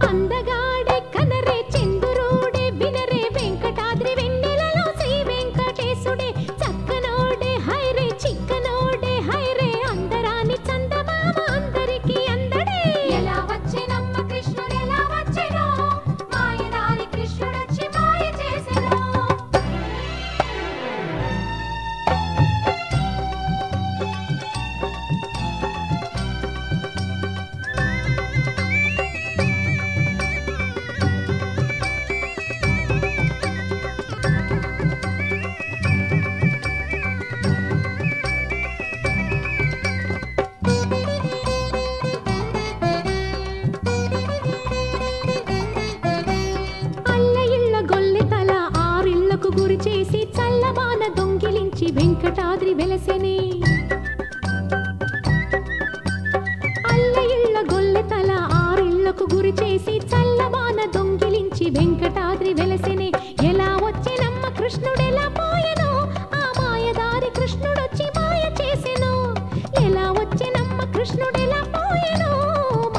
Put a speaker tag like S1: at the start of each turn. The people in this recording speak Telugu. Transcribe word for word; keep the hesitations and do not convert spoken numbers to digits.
S1: అందగాడే కనరే చంద్రుడే వినరే వెంకటాద్రి వెన్నెలలో శ్రీ వెంకటేశుడే చక్కనోడే హైరే చిక్కనోడే హైరే అందరాని చందమామ అందరికీ అందడే ఎలా వచ్చెనమ్మ కృష్ణుడు ఎలా వచ్చెనో మాయదారి కృష్ణుడొచ్చి మాయ చేసెనో గురి చేసి చల్లవాన దొంగిలించి వెంకటాద్రి వెలసెనే అల్ల ఇళ్ళ గొల్లె తల ఆరిళ్లకు గురి చేసి చల్లవాన దొంగిలించి వెంకటాద్రి వెలసెనే ఎలా వచ్చెనమ్మ కృష్ణుడెలా పోయెనో ఆ మాయదారి కృష్ణుడొచ్చి మాయ చేసెను ఎలా వచ్చెనమ్మ కృష్ణుడెలా పోయెనో